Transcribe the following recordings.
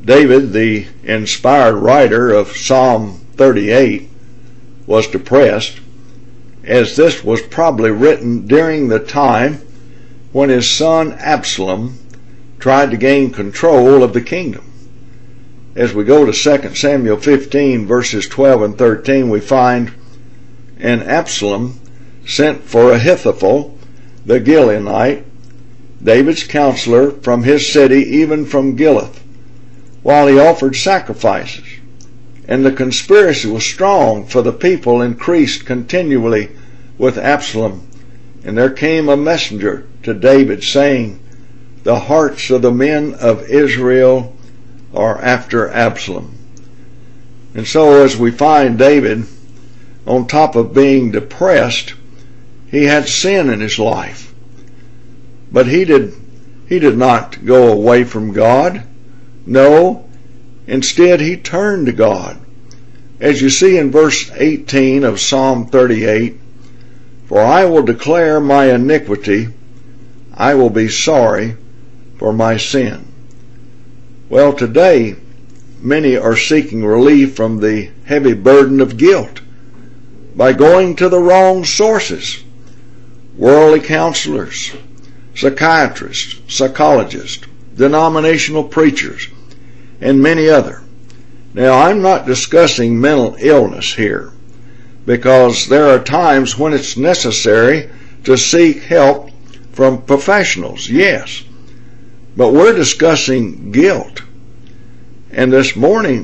David, the inspired writer of Psalm 38, was depressed, as this was probably written during the time when his son Absalom tried to gain control of the kingdom. As we go to 2 Samuel 15 verses 12 and 13, we find, "And Absalom sent for Ahithophel the Gilonite, David's counselor, from his city, even from Giloth, while he offered sacrifices. And the conspiracy was strong, for the people increased continually with Absalom. And there came a messenger to David, saying, The hearts of the men of Israel are after Absalom." And so as we find David, on top of being depressed, he had sin in his life. But he did not go away from God. No, instead he turned to God. As you see in verse 18 of Psalm 38, "For I will declare my iniquity, I will be sorry for my sin." Well, today, many are seeking relief from the heavy burden of guilt by going to the wrong sources: worldly counselors, psychiatrists, psychologists, denominational preachers, and many other. Now, I'm not discussing mental illness here, because there are times when it's necessary to seek help from professionals, yes. But we're discussing guilt. And this morning,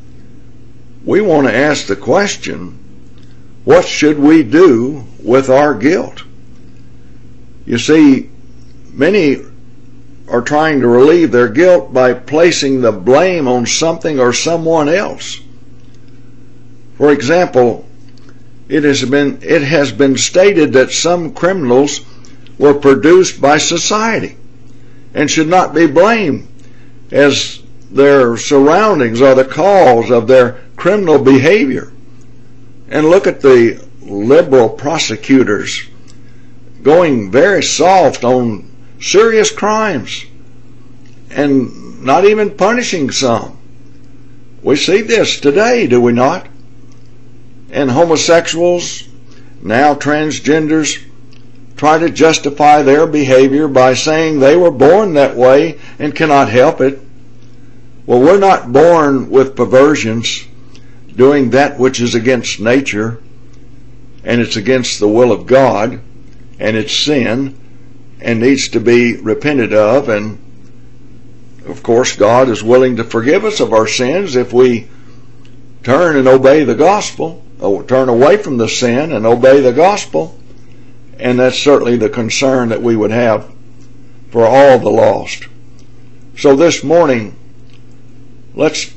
we want to ask the question, what should we do with our guilt? You see, many are trying to relieve their guilt by placing the blame on something or someone else. For example, it has been stated that some criminals were produced by society and should not be blamed, as their surroundings are the cause of their criminal behavior. And look at the liberal prosecutors going very soft on serious crimes and not even punishing some. We see this today, do we not? And homosexuals, now transgenders, try to justify their behavior by saying they were born that way and cannot help it. Well, we're not born with perversions, doing that which is against nature, and it's against the will of God, and it's sin, and needs to be repented of. And of course, God is willing to forgive us of our sins if we turn and obey the gospel, or turn away from the sin and obey the gospel. And that's certainly the concern that we would have for all the lost. So this morning, let's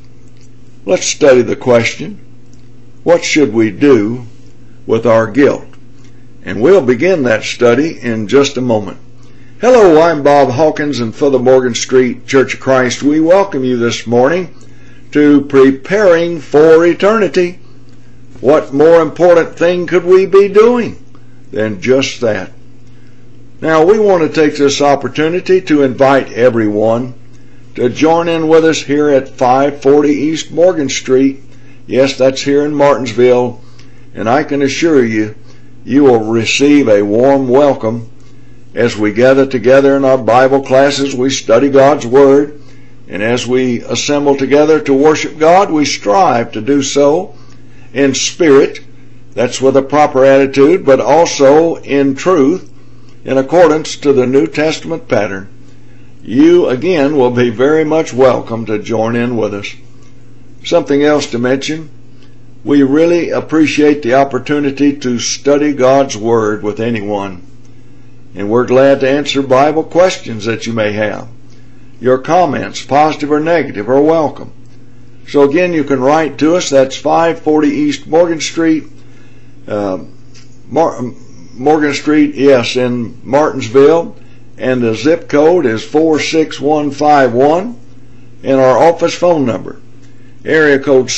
study the question, what should we do with our guilt? And we'll begin that study in just a moment. Hello, I'm Bob Hawkins, and for the Morgan Street Church of Christ, we welcome you this morning to Preparing for Eternity. What more important thing could we be doing than just that? Now, we want to take this opportunity to invite everyone to join in with us here at 540 East Morgan Street. Yes, that's here in Martinsville, and I can assure you, you will receive a warm welcome as we gather together in our Bible classes. We study God's Word, and as we assemble together to worship God, we strive to do so in spirit, that's with a proper attitude, but also in truth, in accordance to the New Testament pattern. You, again, will be very much welcome to join in with us. Something else to mention, we really appreciate the opportunity to study God's Word with anyone, and we're glad to answer Bible questions that you may have. Your comments, positive or negative, are welcome. So again, you can write to us. That's 540 East Morgan Street, Morgan Street, yes, in Martinsville, and the zip code is 46151, and our office phone number, area code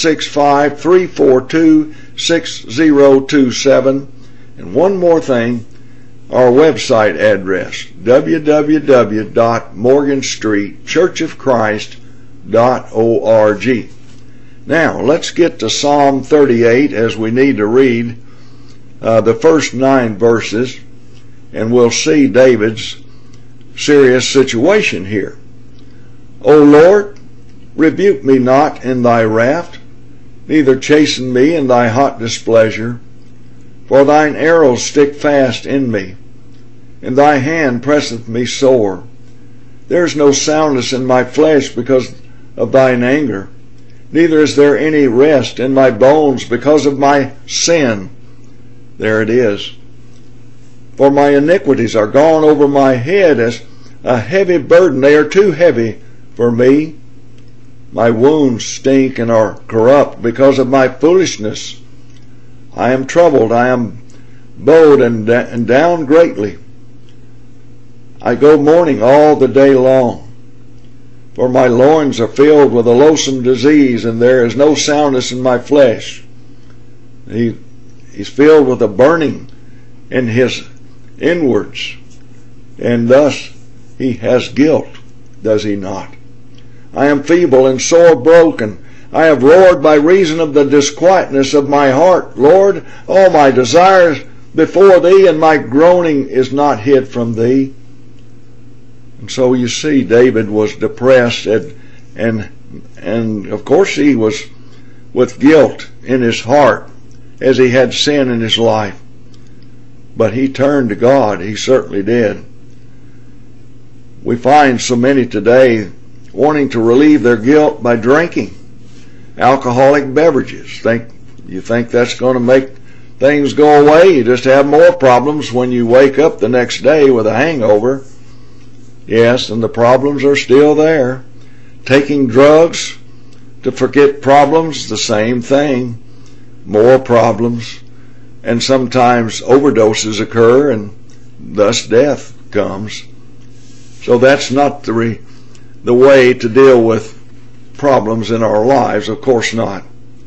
765-342-6027. And one more thing, our website address, www.morganstreetchurchofchrist.org. Now, let's get to Psalm 38 as we need to read the first 9 verses, and we'll see David's serious situation here. O Lord, rebuke me not in thy wrath, neither chasten me in thy hot displeasure. For thine arrows stick fast in me, and thy hand presseth me sore. There is no soundness in my flesh because of thine anger, neither is there any rest in my bones because of my sin. There it is. For my iniquities are gone over my head as a heavy burden. They are too heavy for me. My wounds stink and are corrupt because of my foolishness. I am troubled, I am bowed and down greatly. I go mourning all the day long. For my loins are filled with a loathsome disease, and there is no soundness in my flesh. He's filled with a burning in his inwards, and thus he has guilt, does he not? I am feeble and sore broken. I have roared by reason of the disquietness of my heart. Lord, all my desires before thee, and my groaning is not hid from thee. And so you see, David was depressed, and of course he was with guilt in his heart as he had sin in his life. But he turned to God. He certainly did. We find so many today wanting to relieve their guilt by drinking alcoholic beverages. You think that's going to make things go away? You just have more problems when you wake up the next day with a hangover. Yes, and the problems are still there. Taking drugs to forget problems, the same thing. More problems. And sometimes overdoses occur, and thus death comes. So that's not the way to deal with problems in our lives, of course not.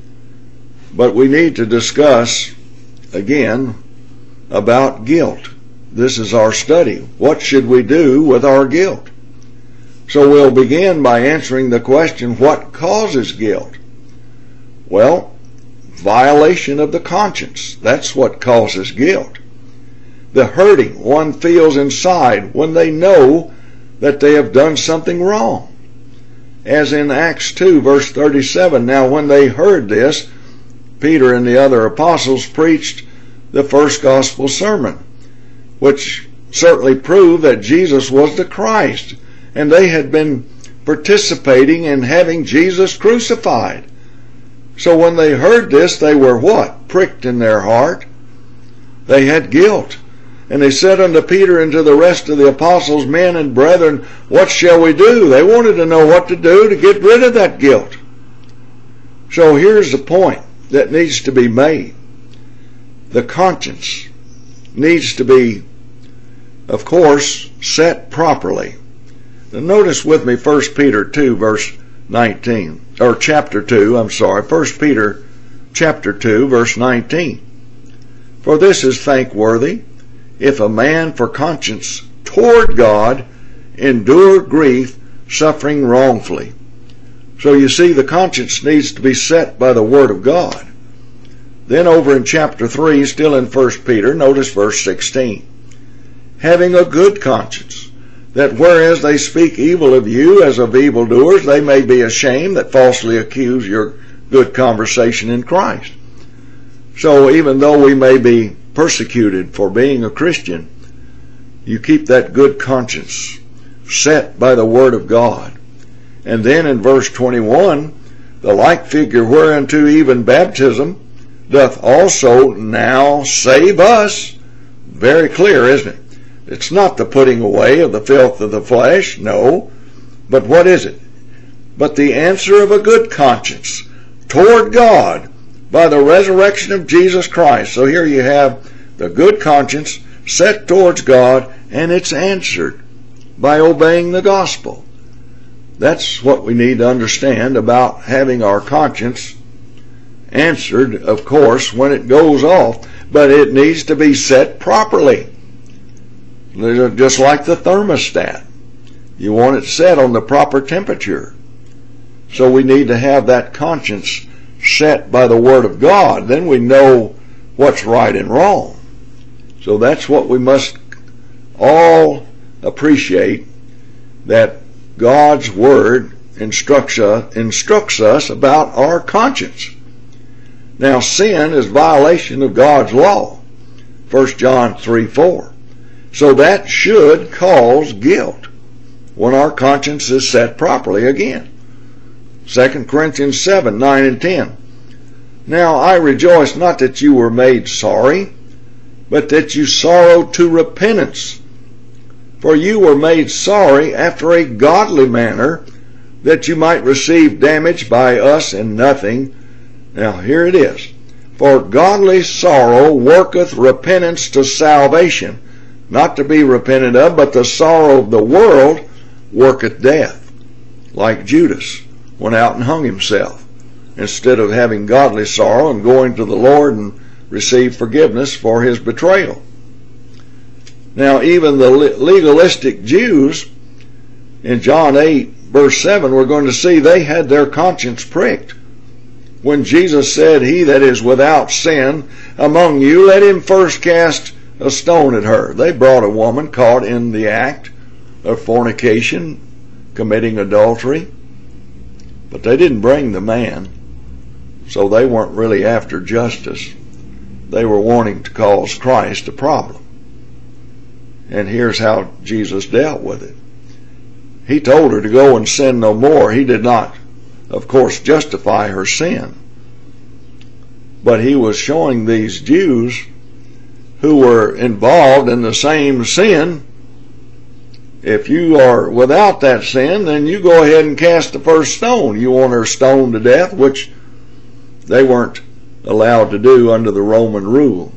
But we need to discuss, again, about guilt. This is our study. What should we do with our guilt? So we'll begin by answering the question, what causes guilt? Well, violation of the conscience. That's what causes guilt. The hurting one feels inside when they know that they have done something wrong. As in Acts 2, verse 37, now when they heard this, Peter and the other apostles preached the first gospel sermon, which certainly proved that Jesus was the Christ, and they had been participating in having Jesus crucified. So when they heard this, they were what? Pricked in their heart. They had guilt. And they said unto Peter and to the rest of the apostles, men and brethren, what shall we do? They wanted to know what to do to get rid of that guilt. So here's the point that needs to be made. The conscience needs to be, of course, set properly. Now notice with me 1 Peter 2, verse 19, or chapter 2, 1 Peter chapter 2, verse 19. For this is thankworthy, if a man for conscience toward God endure grief, suffering wrongfully. So you see, the conscience needs to be set by the Word of God. Then over in chapter 3, still in 1 Peter, notice verse 16. Having a good conscience, that whereas they speak evil of you as of evildoers, they may be ashamed that falsely accuse your good conversation in Christ. So even though we may be persecuted for being a Christian, you keep that good conscience set by the Word of God. And then in verse 21, the like figure whereunto even baptism doth also now save us. Very clear, isn't it? It's not the putting away of the filth of the flesh, no. But what is it? But the answer of a good conscience toward God by the resurrection of Jesus Christ. So here you have the good conscience set towards God, and it's answered by obeying the gospel. That's what we need to understand about having our conscience answered, of course, when it goes off. But it needs to be set properly. Just like the thermostat. You want it set on the proper temperature. So we need to have that conscience set by the Word of God. Then we know what's right and wrong. So that's what we must all appreciate, that God's Word instructs us about our conscience. Now, sin is violation of God's law, 1 John 3:4. So that should cause guilt when our conscience is set properly again. 2 Corinthians 7:9 and 10. Now I rejoice not that you were made sorry, but that you sorrowed to repentance. For you were made sorry after a godly manner, that you might receive damage by us in nothing. Now here it is. For godly sorrow worketh repentance to salvation, not to be repented of, but the sorrow of the world worketh death. Like Judas went out and hung himself, instead of having godly sorrow and going to the Lord and receive forgiveness for his betrayal. Now even the legalistic Jews in John 8 verse 7, we're going to see they had their conscience pricked. When Jesus said, "He that is without sin among you, let him first cast a stone at her." They brought a woman caught in the act of fornication, committing adultery. But they didn't bring the man, so they weren't really after justice. They were wanting to cause Christ a problem. And here's how Jesus dealt with it. He told her to go and sin no more. He did not, of course, justify her sin. But he was showing these Jews who were involved in the same sin, if you are without that sin, then you go ahead and cast the first stone. You want her stoned to death, which they weren't allowed to do under the Roman rule.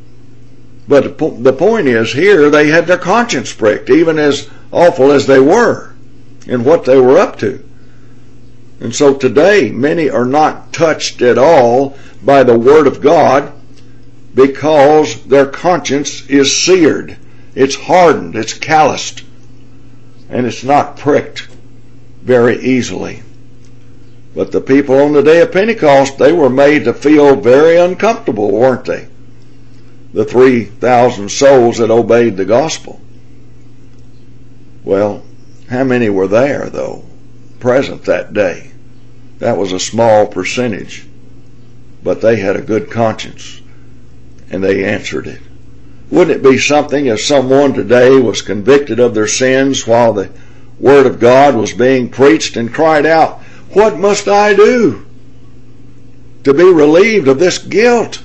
But the point is, here they had their conscience pricked, even as awful as they were in what they were up to. And so today, many are not touched at all by the Word of God because their conscience is seared. It's hardened, it's calloused, and it's not pricked very easily. But the people on the day of Pentecost, they were made to feel very uncomfortable, weren't they? The 3,000 souls that obeyed the gospel. Well, how many were there, though, present that day? That was a small percentage, but they had a good conscience, and they answered it. Wouldn't it be something if someone today was convicted of their sins while the Word of God was being preached and cried out, "What must I do to be relieved of this guilt?"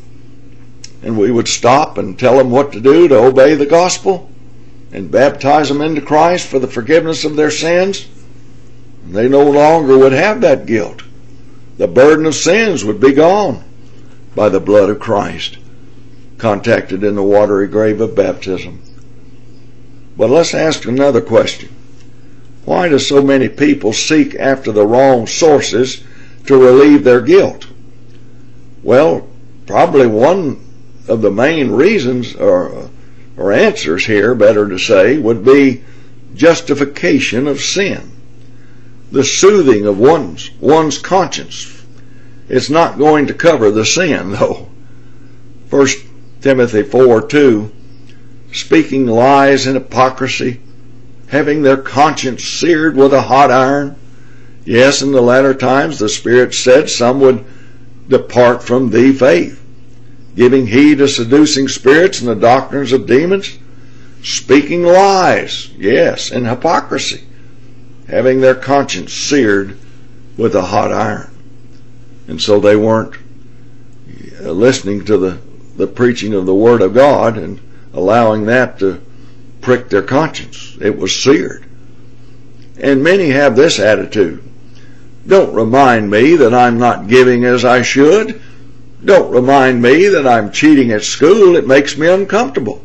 And we would stop and tell them what to do to obey the gospel and baptize them into Christ for the forgiveness of their sins. They no longer would have that guilt. The burden of sins would be gone by the blood of Christ, contacted in the watery grave of baptism. But let's ask another question. Why do so many people seek after the wrong sources to relieve their guilt? Well, probably one of the main reasons, or answers here, better to say, would be justification of sin. The soothing of one's conscience. It's not going to cover the sin, though. 1 Timothy 4:2, speaking lies and hypocrisy, having their conscience seared with a hot iron. Yes, in the latter times the Spirit said some would depart from the faith, giving heed to seducing spirits and the doctrines of demons, speaking lies, yes, and hypocrisy, having their conscience seared with a hot iron. And so they weren't listening to the preaching of the Word of God and allowing that to prick their conscience. It was seared. And many have this attitude. Don't remind me that I'm not giving as I should. Don't remind me that I'm cheating at school. It makes me uncomfortable.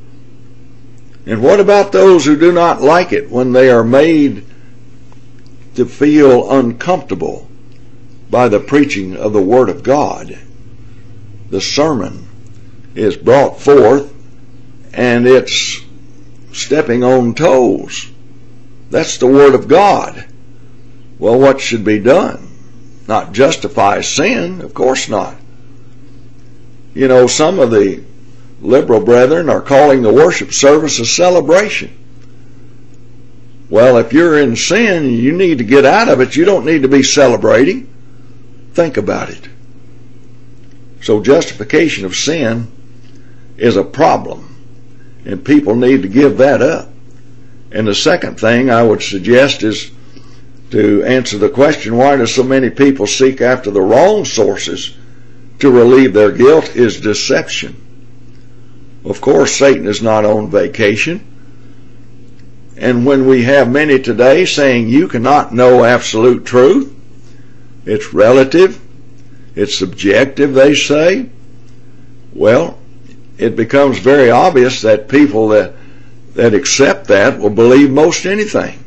And what about those who do not like it when they are made to feel uncomfortable by the preaching of the Word of God? The sermon is brought forth and it's stepping on toes. That's the Word of God. Well, what should be done? Not justify sin, of course not. You know, some of the liberal brethren are calling the worship service a celebration. Well, if you're in sin, you need to get out of it. You don't need to be celebrating. Think about it. So justification of sin is a problem, and people need to give that up. And the second thing I would suggest is to answer the question, why do so many people seek after the wrong sources to relieve their guilt, is deception. Of course, Satan is not on vacation. And when we have many today saying you cannot know absolute truth, it's relative, it's subjective, they say, well, it becomes very obvious that people that accept that will believe most anything,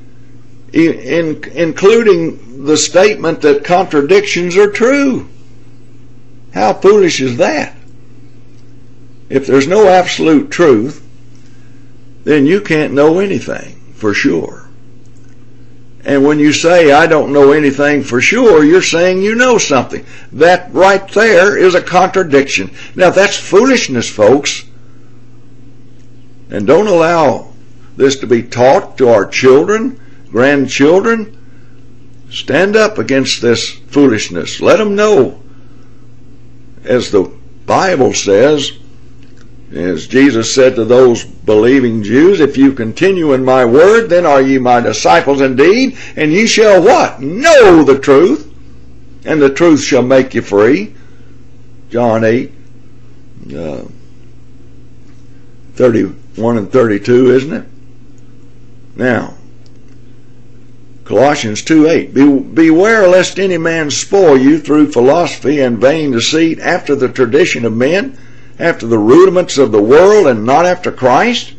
including the statement that contradictions are true. How foolish is that? If there's no absolute truth, then you can't know anything for sure. And when you say, I don't know anything for sure, you're saying you know something. That right there is a contradiction. Now that's foolishness, folks. And don't allow this to be taught to our children, grandchildren. Stand up against this foolishness. Let them know, as the Bible says, as Jesus said to those believing Jews, if you continue in my word, then are ye my disciples indeed, and ye shall what? Know the truth, and the truth shall make you free. John 8, 31 and 32, isn't it? Now, Colossians 2:8, beware lest any man spoil you through philosophy and vain deceit, after the tradition of men, after the rudiments of the world, and not after Christ.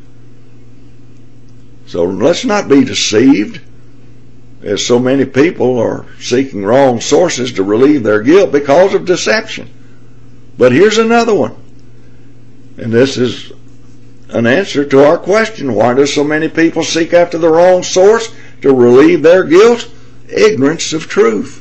So let's not be deceived, as so many people are seeking wrong sources to relieve their guilt because of deception. But here's another one, and this is an answer to our question, why do so many people seek after the wrong source to relieve their guilt? Ignorance of truth.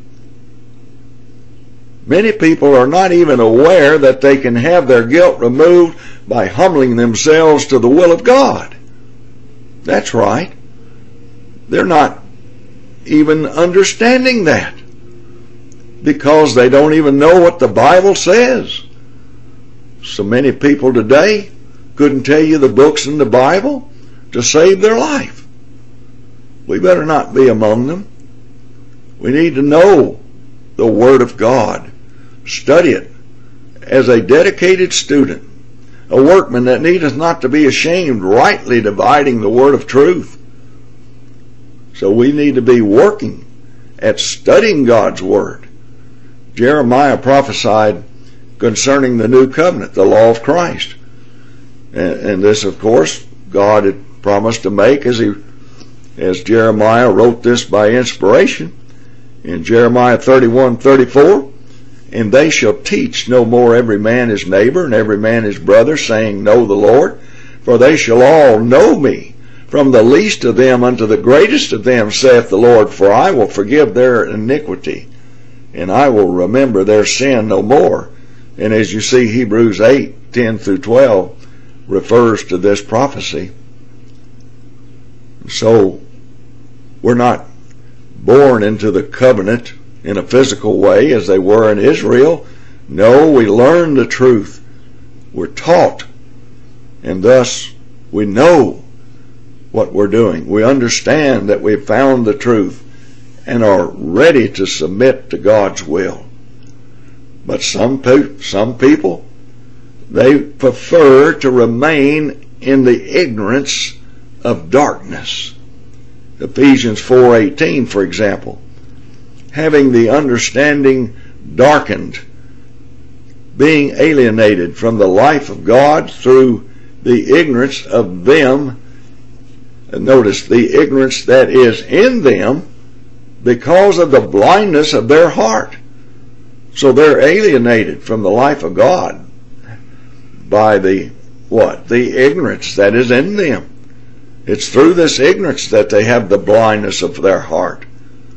Many people are not even aware that they can have their guilt removed by humbling themselves to the will of God. That's right. They're not even understanding that, because they don't even know what the Bible says. So many people today couldn't tell you the books in the Bible to save their life. We better not be among them. We need to know the Word of God. Study it as a dedicated student, a workman that needeth not to be ashamed, rightly dividing the word of truth. So we need to be working at studying God's Word. Jeremiah prophesied concerning the new covenant, the law of Christ. And this, of course, God had promised to make, as Jeremiah wrote this by inspiration in Jeremiah 31:34. And they shall teach no more every man his neighbor and every man his brother, saying, Know the Lord. For they shall all know me, from the least of them unto the greatest of them, saith the Lord. For I will forgive their iniquity, and I will remember their sin no more. And as you see, Hebrews 8:10-12 refers to this prophecy. So we're not born into the covenant in a physical way as they were in Israel. No, we learn the truth. We're taught, and thus we know what we're doing. We understand that we've found the truth and are ready to submit to God's will. But some people, they prefer to remain in the ignorance of darkness. Ephesians 4:18, for example, having the understanding darkened, being alienated from the life of God through the ignorance of them. And notice, the ignorance that is in them because of the blindness of their heart. So they're alienated from the life of God by the ignorance that is in them. It's through this ignorance that they have the blindness of their heart.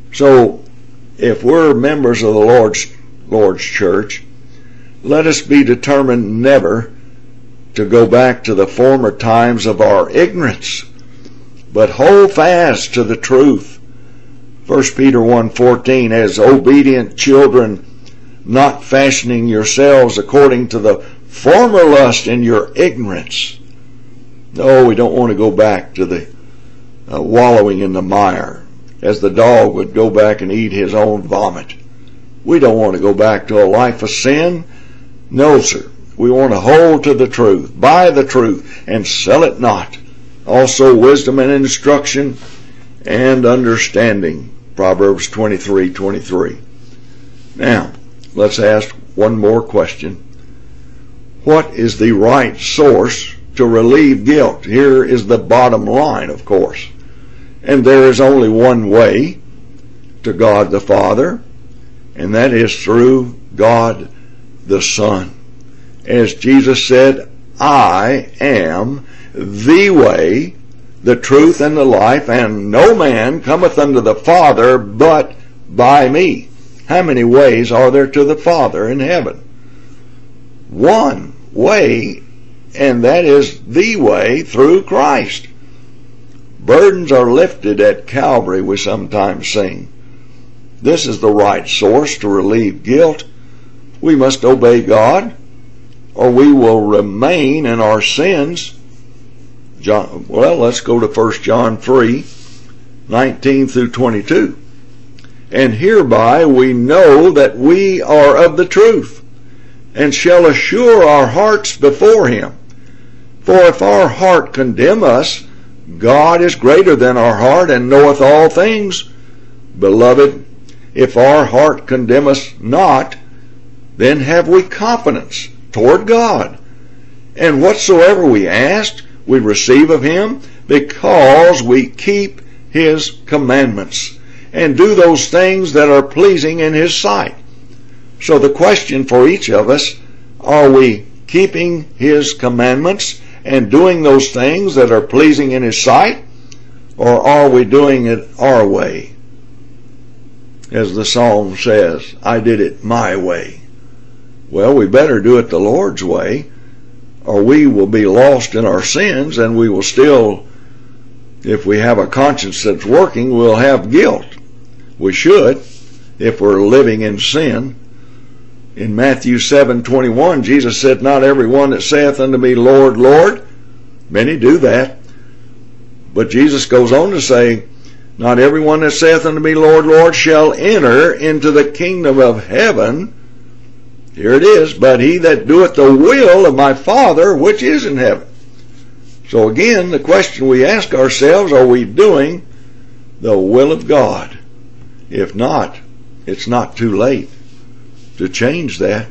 So, if we're members of the Lord's church, let us be determined never to go back to the former times of our ignorance, but hold fast to the truth. 1 Peter 1:14, as obedient children, not fashioning yourselves according to the former lust in your ignorance. No, we don't want to go back to the wallowing in the mire, as the dog would go back and eat his own vomit. We don't want to go back to a life of sin. No, sir. We want to hold to the truth, buy the truth, and sell it not. Also wisdom and instruction and understanding. Proverbs 23:23. Now, let's ask one more question. What is the right source to relieve guilt? Here is the bottom line, of course. And there is only one way to God the Father, and that is through God the Son. As Jesus said, I am the way, the truth, and the life, and no man cometh unto the Father but by me. How many ways are there to the Father in heaven? One way, and that is the way through Christ. Burdens are lifted at Calvary, we sometimes sing. This is the right source to relieve guilt. We must obey God, or we will remain in our sins. Let's go to 1 John 3:19 through 22. And hereby we know that we are of the truth, and shall assure our hearts before him. For if our heart condemn us, God is greater than our heart, and knoweth all things. Beloved, if our heart condemn us not, then have we confidence toward God. And whatsoever we ask, we receive of him, because we keep his commandments, and do those things that are pleasing in his sight. So the question for each of us, are we keeping his commandments and doing those things that are pleasing in his sight, or are we doing it our way? As the song says, I did it my way. Well, we better do it the Lord's way, or we will be lost in our sins, and we will still, if we have a conscience that's working, we'll have guilt. We should, if we're living in sin. In Matthew 7:21, Jesus said, not every one that saith unto me, Lord, Lord. Many do that. But Jesus goes on to say, not every one that saith unto me, Lord, Lord, shall enter into the kingdom of heaven. Here it is, but he that doeth the will of my Father which is in heaven. So again, the question we ask ourselves, are we doing the will of God? If not, it's not too late to change that.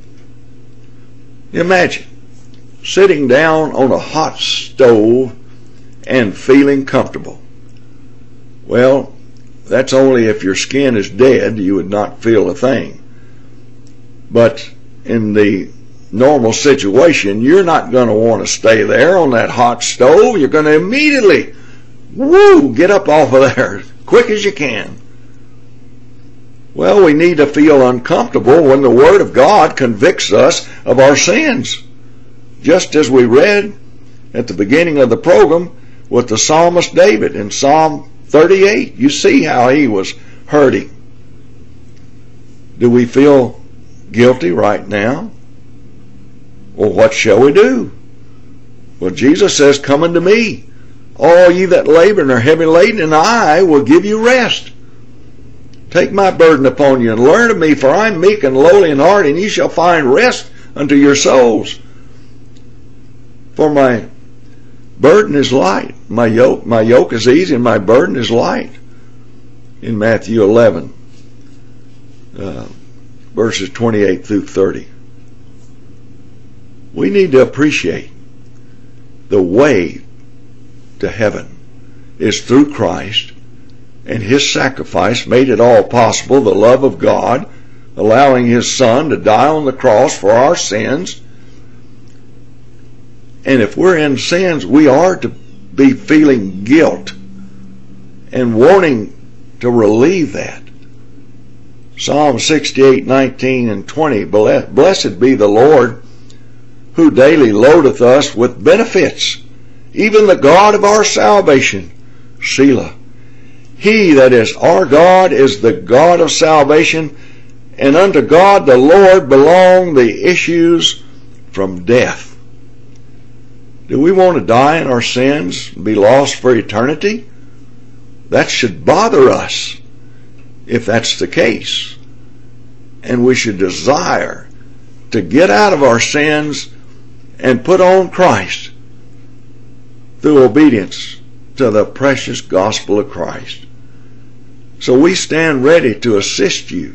Imagine sitting down on a hot stove and feeling comfortable. Well, that's only if your skin is dead, you would not feel a thing. But in the normal situation, you're not going to want to stay there on that hot stove. You're going to immediately, get up off of there as quick as you can. Well, we need to feel uncomfortable when the Word of God convicts us of our sins. Just as we read at the beginning of the program with the psalmist David in Psalm 38. You see how he was hurting. Do we feel guilty right now? Well, what shall we do? Well, Jesus says, come unto me, all ye that labor and are heavy laden, and I will give you rest. Take my burden upon you and learn of me, for I am meek and lowly in heart, and ye shall find rest unto your souls. For my burden is light, my yoke is easy, and my burden is light. In Matthew 11, verses 28 through 30. We need to appreciate the way to heaven is through Christ, and his sacrifice made it all possible. The love of God, allowing his Son to die on the cross for our sins. And if we're in sins, we are to be feeling guilt and wanting to relieve that. Psalm 68, 19 and 20, Blessed be the Lord, who daily loadeth us with benefits, even the God of our salvation. Selah. He that is our God is the God of salvation, and unto God the Lord belong the issues from death. Do we want to die in our sins and be lost for eternity? That should bother us if that's the case. And we should desire to get out of our sins and put on Christ through obedience to the precious gospel of Christ. So we stand ready to assist you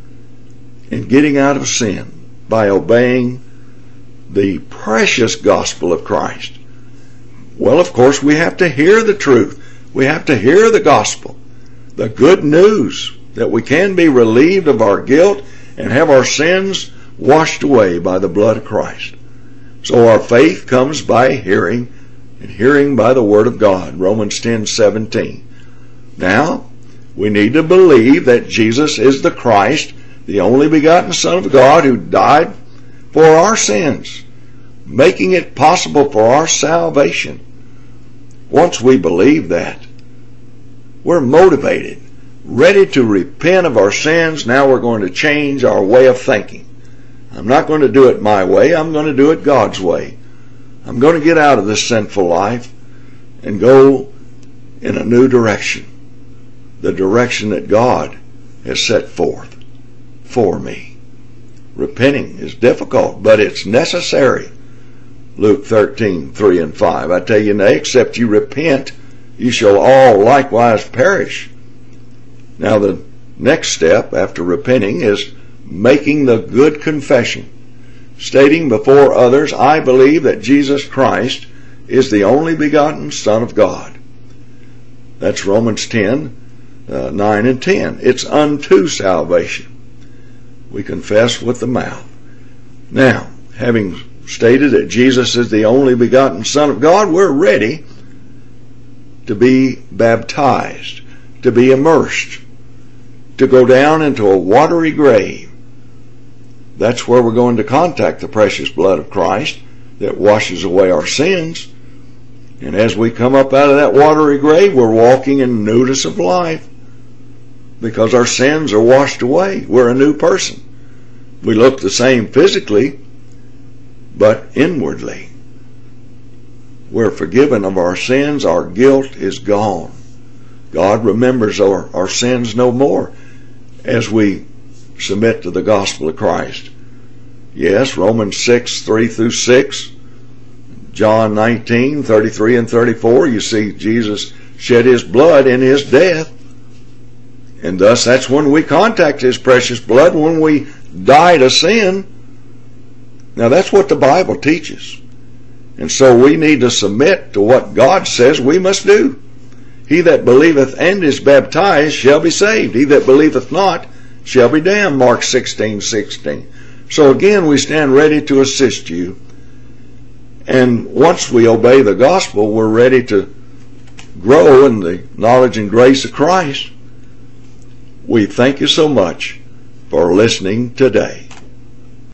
in getting out of sin by obeying the precious gospel of Christ. Well, of course, we have to hear the truth. We have to hear the gospel, the good news that we can be relieved of our guilt and have our sins washed away by the blood of Christ. So our faith comes by hearing, and hearing by the word of God, Romans 10:17. Now, we need to believe that Jesus is the Christ, the only begotten Son of God, who died for our sins, making it possible for our salvation. Once we believe that, we're motivated, ready to repent of our sins. Now we're going to change our way of thinking. I'm not going to do it my way. I'm going to do it God's way. I'm going to get out of this sinful life and go in a new direction, the direction that God has set forth for me. Repenting is difficult, but it's necessary. Luke 13:3 and 5. I tell you, nay, except you repent, you shall all likewise perish. Now the next step after repenting is making the good confession, stating before others, I believe that Jesus Christ is the only begotten Son of God. That's Romans 10:9 and 10. It's unto salvation. We confess with the mouth. Now, having stated that Jesus is the only begotten Son of God, we're ready to be baptized, to be immersed, to go down into a watery grave. That's where we're going to contact the precious blood of Christ that washes away our sins. And as we come up out of that watery grave, we're walking in newness of life because our sins are washed away. We're a new person. We look the same physically, but inwardly we're forgiven of our sins. Our guilt is gone. God remembers our sins no more as we submit to the gospel of Christ. Yes, Romans 6:3 through 6, John 19:33 and 34, you see Jesus shed his blood in his death. And thus that's when we contact his precious blood, when we die to sin. Now that's what the Bible teaches. And so we need to submit to what God says we must do. He that believeth and is baptized shall be saved. He that believeth not shall be damned. Mark 16:16. So again, we stand ready to assist you. And once we obey the gospel, we're ready to grow in the knowledge and grace of Christ. We thank you so much for listening today.